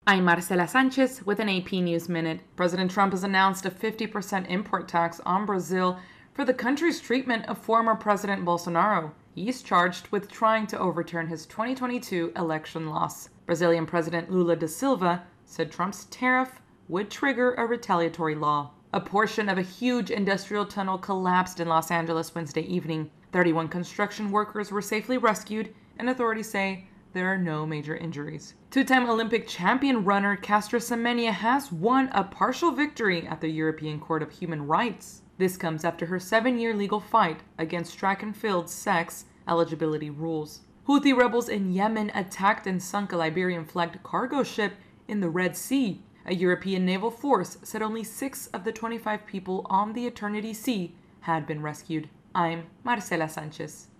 I'm Marcela Sanchez with an AP News Minute. President Trump has announced a 50% import tax on Brazil for the country's treatment of former President Bolsonaro. He's charged with trying to overturn his 2022 election loss. Brazilian President Lula da Silva said Trump's tariff would trigger a retaliatory law. A portion of a huge industrial tunnel collapsed in Los Angeles Wednesday evening. 31 construction workers were safely rescued, and authorities say there are no major injuries. Two-time Olympic champion runner Caster Semenya has won a partial victory at the European Court of Human Rights. This comes after her 7-year legal fight against track and field sex eligibility rules. Houthi rebels in Yemen attacked and sunk a Liberian-flagged cargo ship in the Red Sea. A European naval force said only 6 of the 25 people on the Eternity Sea had been rescued. I'm Marcela Sanchez.